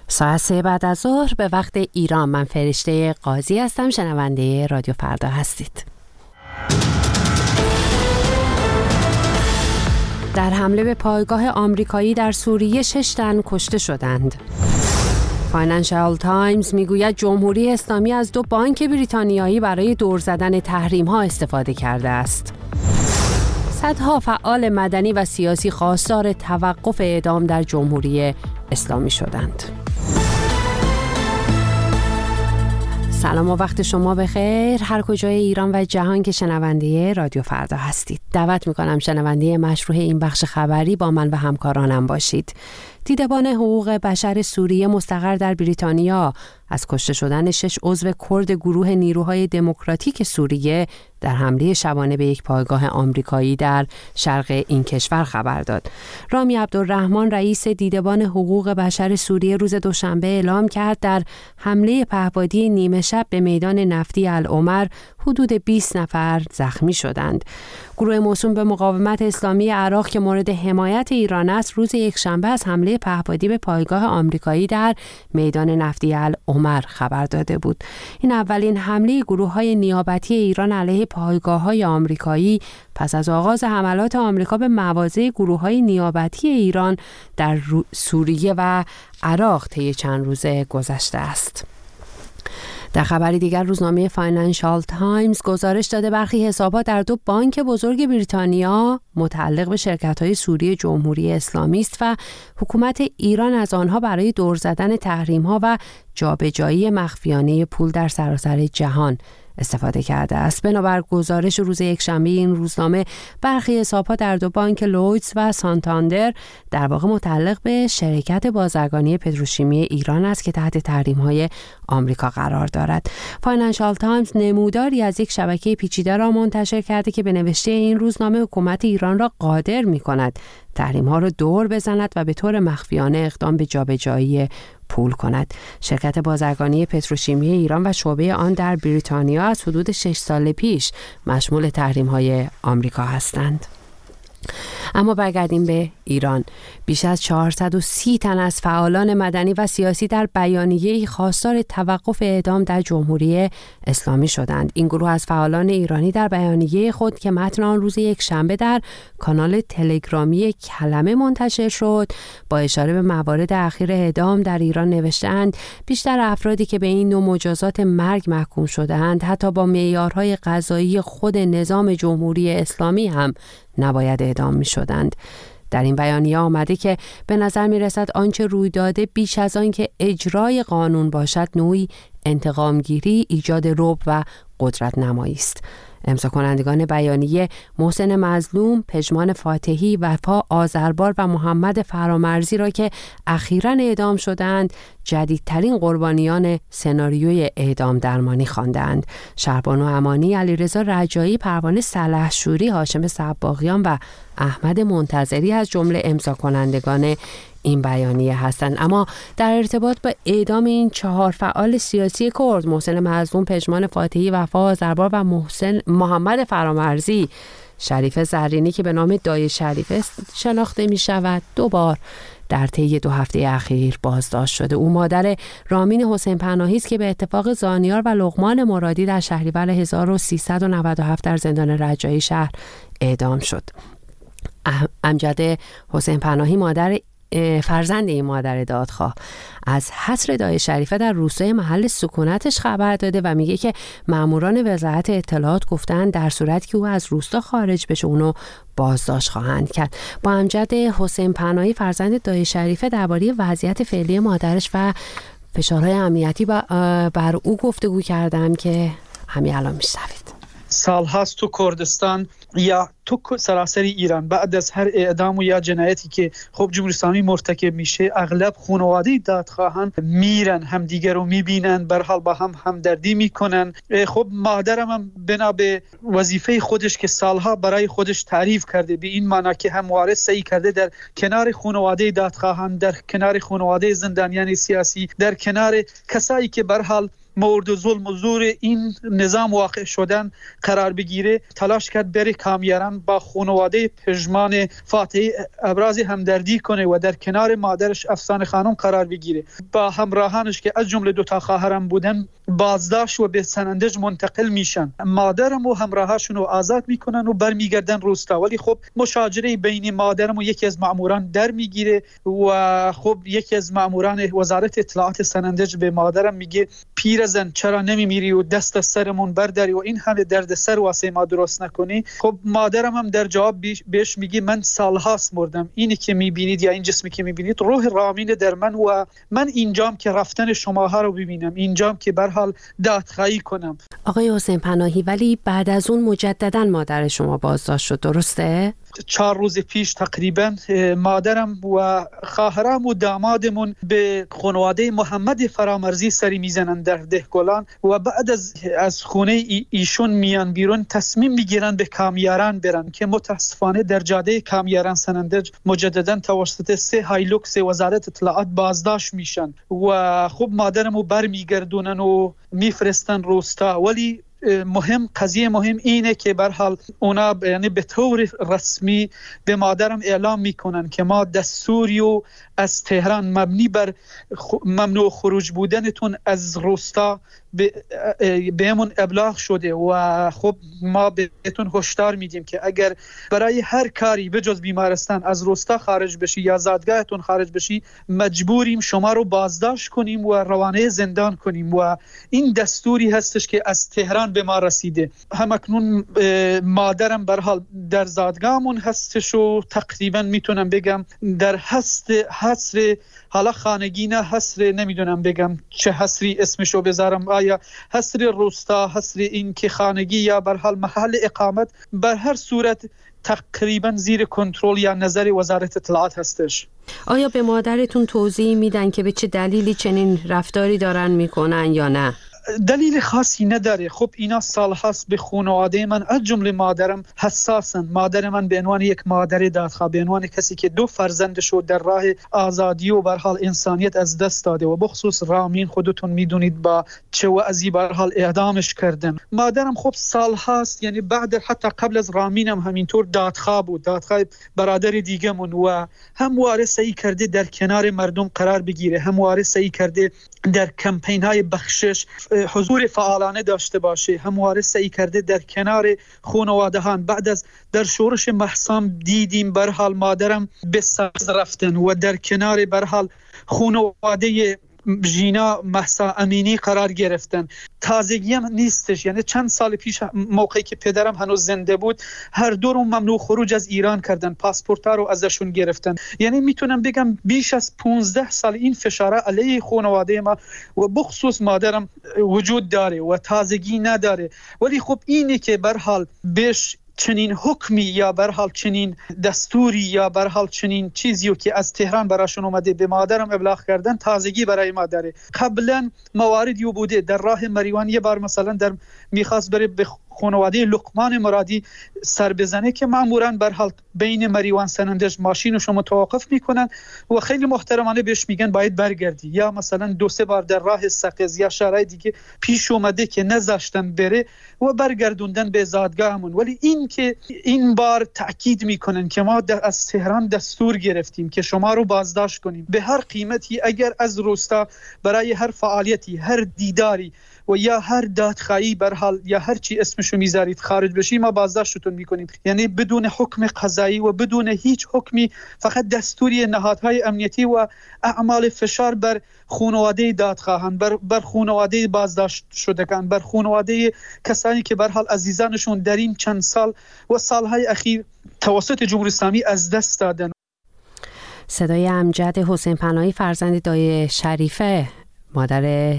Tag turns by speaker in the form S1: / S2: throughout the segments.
S1: ساعت 3 بعد از ظهر به وقت ایران. من فرشته قاضی هستم، شنونده رادیو فردا هستید. در حمله به پایگاه آمریکایی در سوریه 6 تن کشته شدند. فاینانشال تایمز میگوید جمهوری اسلامی از 2 بانک بریتانیایی برای دور زدن تحریم‌ها استفاده کرده است. صدها فعال مدنی و سیاسی خواستار توقف اعدام در جمهوری اسلامی شدند. سلام و وقت شما بخیر هر کجای ایران و جهان که شنونده رادیو فردا هستید. دعوت میکنم شنونده مشروع این بخش خبری با من و همکارانم باشید. دیدبان حقوق بشر سوریه مستقر در بریتانیا از کشته شدن 6 عضو کرد گروه نیروهای دموکراتیک سوریه در حمله شبانه به یک پایگاه آمریکایی در شرق این کشور خبر داد. رامی عبدالرحمن رئیس دیدبان حقوق بشر سوریه روز دوشنبه اعلام کرد در حمله پهپادی نیمه شب به میدان نفتی العمر حدود 20 نفر زخمی شدند. گروه موسوم به مقاومت اسلامی عراق که مورد حمایت ایران است روز یکشنبه از حمله پهپادی به پایگاه آمریکایی در میدان نفتی العمر خبر داده بود. این اولین حمله گروه‌های نیابتی ایران علیه پایگاه‌های آمریکایی پس از آغاز حملات آمریکا به مواضع گروه‌های نیابتی ایران در سوریه و عراق طی چند روز گذشته است. در خبری دیگر روزنامه فاینانشال تایمز گزارش داده برخی حسابات در 2 بانک بزرگ بریتانیا متعلق به شرکت‌های سوری جمهوری اسلامی است و حکومت ایران از آنها برای دور زدن تحریم‌ها و جابجایی مخفیانه پول در سراسر جهان استفاده کرده است. بنابر گزارش روز یکشنبه این روزنامه برخی حساب‌ها در 2 بانک لویدز و سانتاندر در واقع متعلق به شرکت بازرگانی پتروشیمی ایران است که تحت تحریم‌های آمریکا قرار دارد. فاینانشال تایمز نموداری از یک شبکه پیچیده را منتشر کرده که به نوشته این روزنامه حکومت ایران را قادر می‌کند تحریم‌ها را دور بزند و به طور مخفیانه اقدام به جابجایی پول کند. شرکت بازرگانی پتروشیمی ایران و شعبه آن در بریتانیا از حدود 6 سال پیش مشمول تحریم‌های آمریکا هستند. اما برگردیم به ایران. بیش از 430 تن از فعالان مدنی و سیاسی در بیانیه‌ای خواستار توقف اعدام در جمهوری اسلامی شدند. این گروه از فعالان ایرانی در بیانیه خود که متن آن روز یکشنبه در کانال تلگرامی کلمه منتشر شد با اشاره به موارد اخیر اعدام در ایران نوشتند بیشتر افرادی که به این نوع مجازات مرگ محکوم شدند حتی با معیارهای قضایی خود نظام جمهوری اسلامی هم نباید اعدام می شدند. در این بیانیه آمده که به نظر می رسد آنچه روی داده بیش از آن که اجرای قانون باشد نوعی انتقامگیری، ایجاد رعب و قدرت نمایی است. امضا کنندگان بیانیه محسن مظلوم، پژمان فاتحی، وفا آذربار و محمد فرامرزی را که اخیراً اعدام شدند جدیدترین قربانیان سناریوی اعدام درمانی خواندند. شهربانو امانی، علیرضا رجایی، پروانه سلحشوری، هاشم سباقیان و احمد منتظری از جمله امضا کنندگان این بیانیه هستند. اما در ارتباط با اعدام این 4 فعال سیاسی کرد، محسن مظلوم، پژمان فاتحی، وفا آذربار و محمد فرامرزی، شریف زرینی که به نام دایی شریفه شناخته می شود 2 بار در طی 2 هفته اخیر بازداشت شده. او مادر رامین حسین پناهی است که به اتفاق زانیار و لقمان مرادی در شهریور 1397 در زندان رجایی شهر اعدام شد. امجد حسین پناهی فرزند این مادر دادخواه از حصر دایی شریفه در روستای محل سکونتش خبر داده و میگه که ماموران وزارت اطلاعات گفتن در صورتی که او از روستا خارج بشه اونو بازداشت خواهند کرد. با امجد حسین پناهی فرزند دایی شریفه درباره وضعیت فعلی مادرش و فشارهای امنیتی بر او گفتگو کردم که همین الان میشنوید.
S2: سال هاست تو کردستان یا تو سراسر ایران بعد از هر اعدام و یا جنایتی که خب جمهوری اسلامی مرتکب میشه اغلب خانواده دادخواهان میرن همدیگر رو میبینن، به هر حال با هم همدردی میکنن. خب مادرم هم بنا به وظیفه خودش که سالها برای خودش تعریف کرده به این معنی که همواره سعی کرده در کنار خانواده دادخواهان، در کنار خانواده زندانیان سیاسی، در کنار کسایی که به هر حال مورد ظلم و زور این نظام واقع شدن قرار بگیره، تلاش کرد بره کامیران با خانواده پژمان فاتحی ابراز همدردی کنه و در کنار مادرش افسانه خانم قرار بگیره. با همراهانش که از جمله 2 خواهرم بودن بازداشت و به سنندج منتقل میشن. مادرم و همراهاشون رو آزاد میکنن و برمیگردن روستا. ولی خب مشاجره بین مادرم و یکی از مأموران در میگیره و خب یکی از مأموران وزارت اطلاعات سنندج به مادرم میگه پیرزن چرا نمیمیری و دست از سرمون برداری و این همه دردسر واسه ما درست نکنی. خب مادرم هم در جواب بهش میگه من سالهاست مردم، اینی که میبینید یا این جسمی که میبینید روح رامین در من و من اینجام که رفتن شماها رو ببینم، اینجام که به هر حال دادخواهی کنم.
S1: آقای حسین پناهی، ولی بعد از اون مجددا مادر شما بازداشت شد، درسته؟
S2: 4 روز پیش تقریبا مادرم و خواهرام و دامادمون به خانواده محمد فرامرزی سری میزنن در دهگلان و بعد از خونه ایشون میان بیرون تصمیم میگیرن به کامیاران برن که متاسفانه در جاده کامیاران سنندج مجددا توسط 3 هایلوکس وزارت اطلاعات بازداشت میشن و خب مادرمو برمیگردونن و میفرستن روستا. ولی قضیه مهم اینه که به هر حال اونا یعنی به طور رسمی به مادرم اعلام میکنن که ما دستوری و از تهران مبنی بر ممنوع خروج بودنتون از روستا بهمون ابلاغ شده و خب ما بهتون هشدار میدیم که اگر برای هر کاری به جز بیمارستان از روستا خارج بشی یا زادگاهتون خارج بشی مجبوریم شما رو بازداشت کنیم و روانه زندان کنیم و این دستوری هستش که از تهران به ما رسیده. همکنون مادرم به هر حال در زادگاهمون هستش و تقریبا میتونم بگم در حصر حالا خانگی نه حصر نمیدونم بگم چه حصری اسمشو بذارم، آیا حصر روستا، حصر این که خانگی یا به هر حال محل اقامت، بر هر صورت تقریبا زیر کنترل یا نظر وزارت اطلاعات هستش.
S1: آیا به مادرتون توضیح میدن که به چه دلیلی چنین رفتاری دارن میکنن یا نه؟
S2: دلیل خاصی نداره. خب اینا سال هاست به خانواده من از جمله مادرم حساسن. مادر من به عنوان یک مادر دادخواه، به عنوان کسی که 2 فرزندش رو در راه آزادی و به هر حال انسانیت از دست داده و بخصوص رامین خودتون میدونید با چه وضعی به هر حال اعدامش کردن. مادرم خب سال هاست یعنی بعد حتی قبل از رامینم همینطور دادخواه بود، دادخواه برادر دیگه‌مون و همواره سعی کرده در کنار مردم قرار بگیره، همواره سعی کرده در کمپین‌های بخشش حضور فعالانه داشته باشه، همواره سعی کرده در کنار خانواده‌هان. بعد از در شورش محسام دیدیم به هر حال مادرم به سبز رفتن و در کنار به هر حال خانواده ژینا مهسا امینی قرار گرفتن. تازگی هم نیستش، یعنی چند سال پیش موقعی که پدرم هنوز زنده بود هر دو رو ممنوع خروج از ایران کردن، پاسپورت‌ها رو ازشون گرفتن. یعنی میتونم بگم بیش از 15 سال این فشار علیه خانواده ما و بخصوص مادرم وجود داره و تازگی نداره. ولی خب اینه که به هر حال بهش چنین حکمی یا به هر حال چنین دستوری یا به هر حال چنین چیزی که از تهران براشون اومده به مادرم ابلاغ کردن تازگی برای ما داره. قبلا مواردی بوده در راه مریوان یه بار مثلا در میخواست بره به خانواده لقمان مرادی سر بزنه که ماموران به هر حال بین مریوان سنندج ماشینشو متوقف میکنن و خیلی محترمانه بهش میگن باید برگردی. یا مثلا 2-3 بار در راه سقز یا شهرهای دیگه پیش اومده که نذاشتن بره و برگردوندن به زادگاهمون. ولی این که این بار تأکید میکنن که ما از تهران دستور گرفتیم که شما رو بازداشت کنیم به هر قیمتی، اگر از روستا برای هر فعالیتی، هر دیداری و یا هر دادخواهی به هر حال یا هر چی اسمشو میذارید خارج بشی ما بازداشتتون میکنیم. یعنی بدون حکم قضایی و بدون هیچ حکمی، فقط دستوری نهادهای امنیتی و اعمال فشار بر خانواده دادخواهان، بر خانواده بازداشت شدگان، بر خانواده کسانی که به هر حال عزیزانشون در این چند سال و سالهای اخیر توسط جمهوری اسلامی از دست دادن.
S1: صدای امجد حسین پناهی فرزند دایی شریفه مادر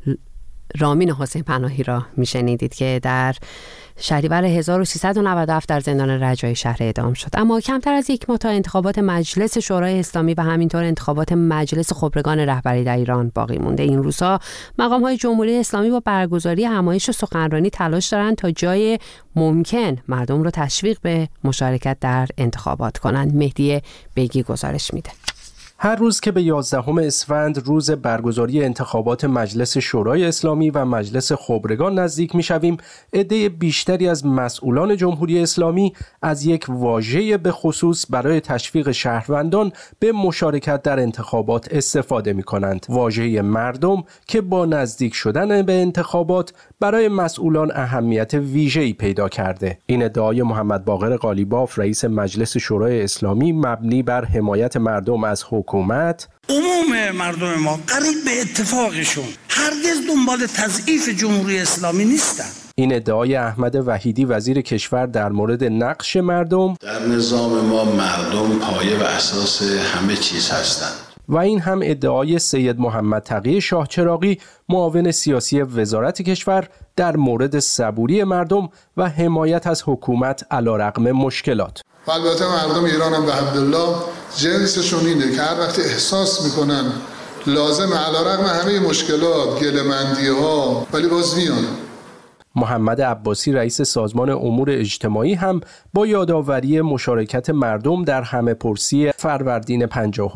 S1: رامین حسین پناهی را میشنیدید که در شهریور 1397 در زندان رجایی شهر اعدام شد. اما کمتر از 1 ماه تا انتخابات مجلس شورای اسلامی و همینطور انتخابات مجلس خبرگان رهبری در ایران باقی مونده. این روزها مقام‌های جمهوری اسلامی با برگزاری همایش سخنرانی تلاش دارند تا جای ممکن مردم رو تشویق به مشارکت در انتخابات کنند. مهدی بیگی گزارش میده.
S3: هر روز که به 11 اسفند روز برگزاری انتخابات مجلس شورای اسلامی و مجلس خبرگان نزدیک می‌شویم، عده بیشتری از مسئولان جمهوری اسلامی از یک واژه به خصوص برای تشویق شهروندان به مشارکت در انتخابات استفاده می‌کنند. واژه مردم که با نزدیک شدن به انتخابات برای مسئولان اهمیت ویژه‌ای پیدا کرده. این ادعای محمد باقر قالیباف رئیس مجلس شورای اسلامی مبنی بر حمایت مردم از حکومت،
S4: عموم مردم ما قریب به اتفاقشون هرگز دنبال تضعیف جمهوری اسلامی نیستن.
S3: این ادعای احمد وحیدی وزیر کشور در مورد نقش مردم
S5: در نظام ما مردم پایه و اساس همه چیز هستند.
S3: و این هم ادعای سید محمد تقی شاه چراغی معاون سیاسی وزارت کشور در مورد صبوری مردم و حمایت از حکومت علیرغم مشکلات.
S6: و البته مردم ایران هم به عبدالله جنسشون اینه که هر وقت احساس میکنن لازم علیرغم همه مشکلات گله‌مندی ها ولی باز میان.
S3: محمد عباسی رئیس سازمان امور اجتماعی هم با یادآوری مشارکت مردم در همه‌پرسی فروردین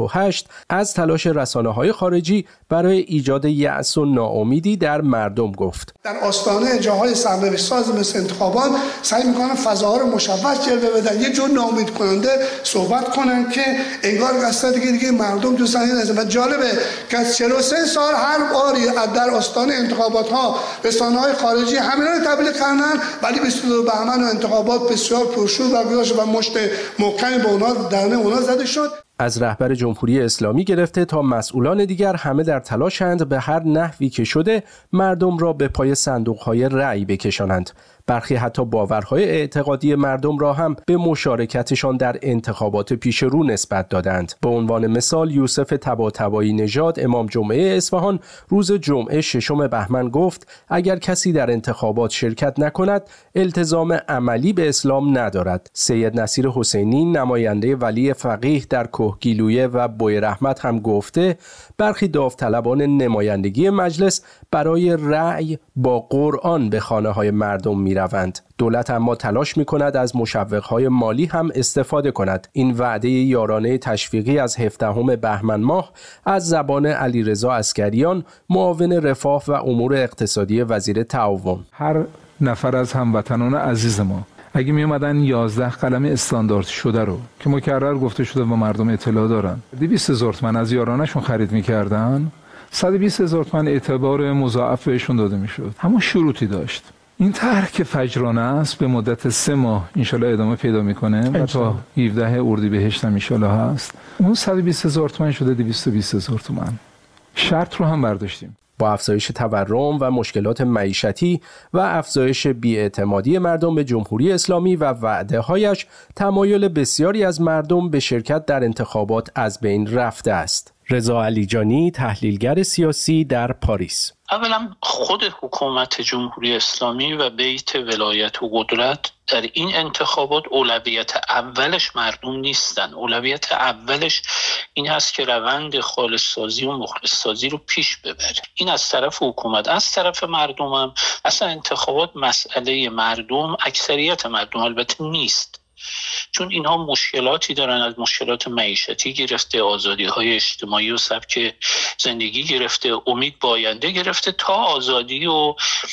S3: 58 از تلاش رسانه‌های خارجی برای ایجاد یأس و ناامیدی در مردم گفت.
S7: در آستانه جاهای سرنوشت ساز مثل انتخابات سعی می‌کنن فضاها رو مشوش جلوه بدن، یه جور ناامید کننده صحبت کنن که انگار قصد دیگه مردم تو صحنه نزدن. و جالبه که از 43 سال هر باری در آستانه انتخابات‌ها رسانه‌های خارجی همین رو تبلیغ کردن، ولی 22 بهمن و انتخابات بسیار پرشور برگزار و مشت محکمی به اونا درنه اونا زده شد.
S3: از رهبر جمهوری اسلامی گرفته تا مسئولان دیگر همه در تلاشند به هر نحوی که شده مردم را به پای صندوق‌های رأی بکشانند. برخی حتی باورهای اعتقادی مردم را هم به مشارکتشان در انتخابات پیش رو نسبت دادند. به عنوان مثال یوسف طباطبایی نژاد امام جمعه اصفهان روز جمعه 6 بهمن گفت اگر کسی در انتخابات شرکت نکند التزام عملی به اسلام ندارد. سید نصیر حسینی نماینده ولی فقیه در کهگیلویه و بویرحمت هم گفته برخی داوطلبان نمایندگی مجلس برای رأی با قرآن به خانه‌های مردم می‌روند. دولت اما تلاش می‌کند از مشوق‌های مالی هم استفاده کند. این وعده یارانه تشویقی از 17 بهمن ماه از زبان علیرضا عسگریان معاون رفاه و امور اقتصادی وزیر تعاون.
S8: هر نفر از هموطنان عزیز ما اگه می اومدن 11 قلم استاندارد شده رو که مکرر گفته شده و مردم اطلاع دارن 200,000 تومان از یارانشون خرید می‌کردن، 120,000 تومان اعتبار مضاعف بهشون داده میشد. اما شروطی داشت. این طرح که فجرانه است به مدت 3 ماه انشالله ادامه پیدا میکنه و تا 17 اردیبهشت هم انشالله هست. اون 120,000 تومان شده 220,000 تومان. شرط رو هم برداشتیم.
S3: با افزایش تورم و مشکلات معیشتی و افزایش بی‌اعتمادی مردم به جمهوری اسلامی و وعده‌هایش، تمایل بسیاری از مردم به شرکت در انتخابات از بین رفته است. رضا علیجانی، تحلیلگر سیاسی در پاریس:
S9: اولا خود حکومت جمهوری اسلامی و بیت ولایت و قدرت در این انتخابات اولویت اولش مردم نیستن. اولویت اولش این هست که روند خالص‌سازی و مخلص‌سازی رو پیش ببره. این از طرف حکومت. از طرف مردم هم اصلا انتخابات مسئله مردم، اکثریت مردم البته نیست، چون اینها مشکلاتی دارن، از مشکلات معیشتی گرفته، آزادی‌های اجتماعی و سبک زندگی گرفته، امید به آینده گرفته تا آزادی و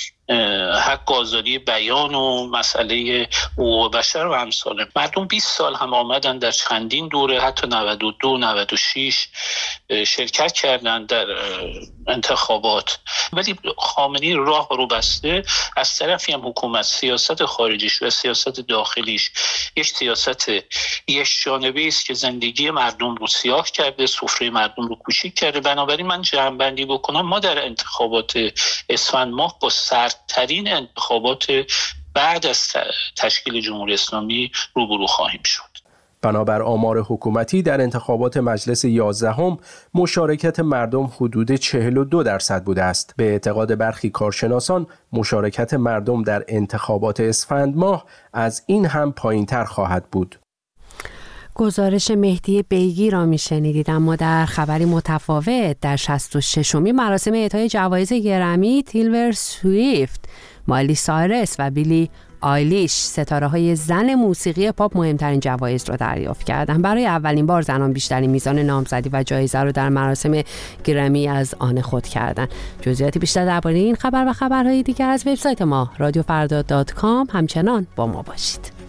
S9: حق آزادی بیان و مسئله حقوق بشر و امثال. مردم 20 سال هم آمدن در چندین دوره، حتی 92 96 شرکت کردن در انتخابات، ولی خامنه‌ای راه رو بسته. از طرفی هم حکومت سیاست خارجیش و سیاست داخلیش یک سیاست یک جانبه است که زندگی مردم رو سیاه کرده، سفره مردم رو کوچیک کرده. بنابراین من جمع‌بندی بکنم، ما در انتخابات اسفند ماه با سردترین انتخابات بعد از تشکیل جمهوری اسلامی روبرو خواهیم شد.
S3: بنابر آمار حکومتی در انتخابات مجلس 11 مشارکت مردم حدود 42% بوده است. به اعتقاد برخی کارشناسان مشارکت مردم در انتخابات اسفند ماه از این هم پایین‌تر خواهد بود.
S1: گزارش مهدی بیگی را میشنیدید. اما در خبری متفاوت، در 66مین مراسم اعطای جوایز گرمی تیلور سویفت مایلی سایرس و بیلی آیلیش، ستاره‌های زن موسیقی پاپ، مهمترین جوایز رو دریافت کردند. برای اولین بار زنان بیشترین میزان نامزدی و جایزه رو در مراسم گرمی از آن خود کردند. جزئیات بیشتر درباره این خبر و خبرهای دیگر از وبسایت ما رادیوفردا.com همچنان با ما باشید.